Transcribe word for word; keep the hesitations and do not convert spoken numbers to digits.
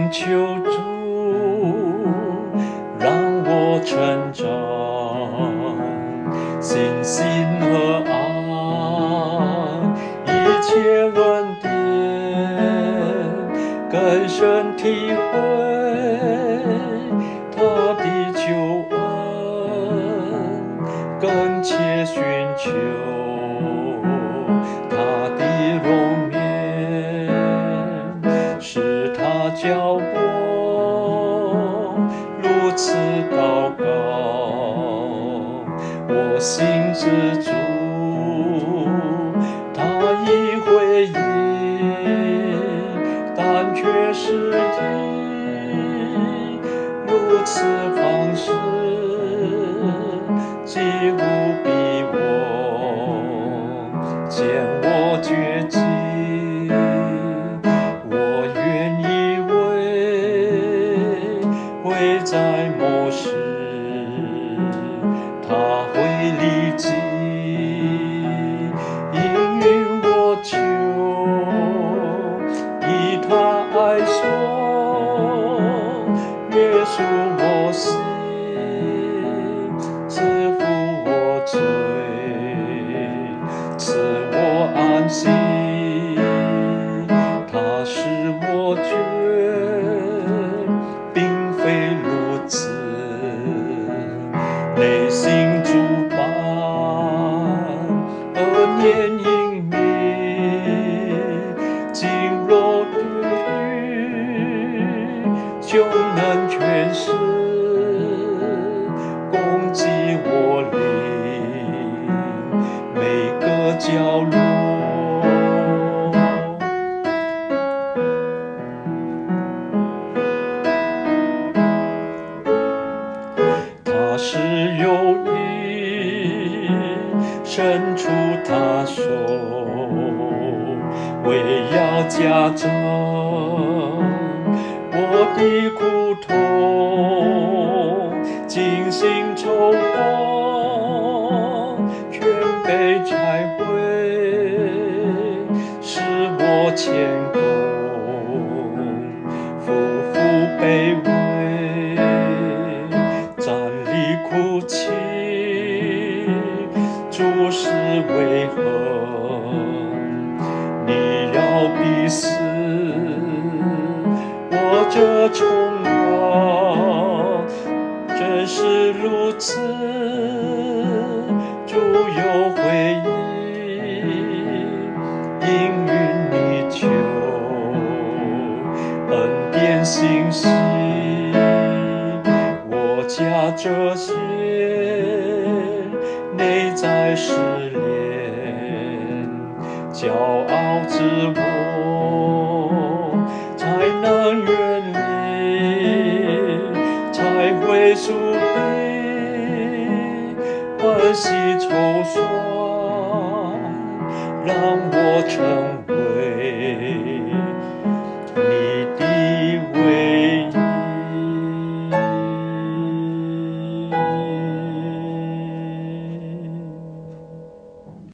请求主，让我成长，信心和爱，一切恩典，更深体会他的救恩，更切寻求他的容颜，是他教我如此祷告，我心知足，他已回应，但却是以如此方式击无逼我，见我绝境，我愿意为会在某时他会立即应允我求，以他爱所约束我心，赐福我罪，赐我安息，他使我觉并非如此，内心诸般恶念隐秘，经若地狱，就能全是攻击我灵每个角落。他是有意伸出他手，为要加增我的苦痛，精心筹划，全被拆毁，使我谦恭，夫妇卑微，站立哭泣，主是为何？你要逼死我这冲动，真是如此，主有回应，应允你求，恩典信息，我家这些内在失恋，骄傲自我才能远离，才会树立欢喜筹算，让我成